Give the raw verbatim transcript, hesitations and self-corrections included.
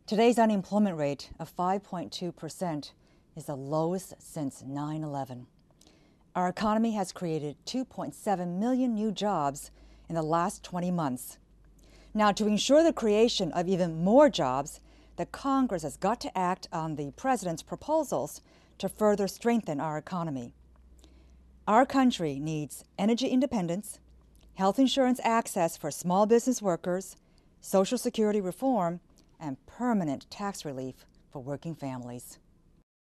Today's unemployment rate of five point two percent is the lowest since nine eleven. Our economy has created two point seven million new jobs in the last twenty months. Now, to ensure the creation of even more jobs, the Congress has got to act on the President's proposals to further strengthen our economy. Our country needs energy independence, health insurance access for small business workers, Social Security reform, and permanent tax relief for working families.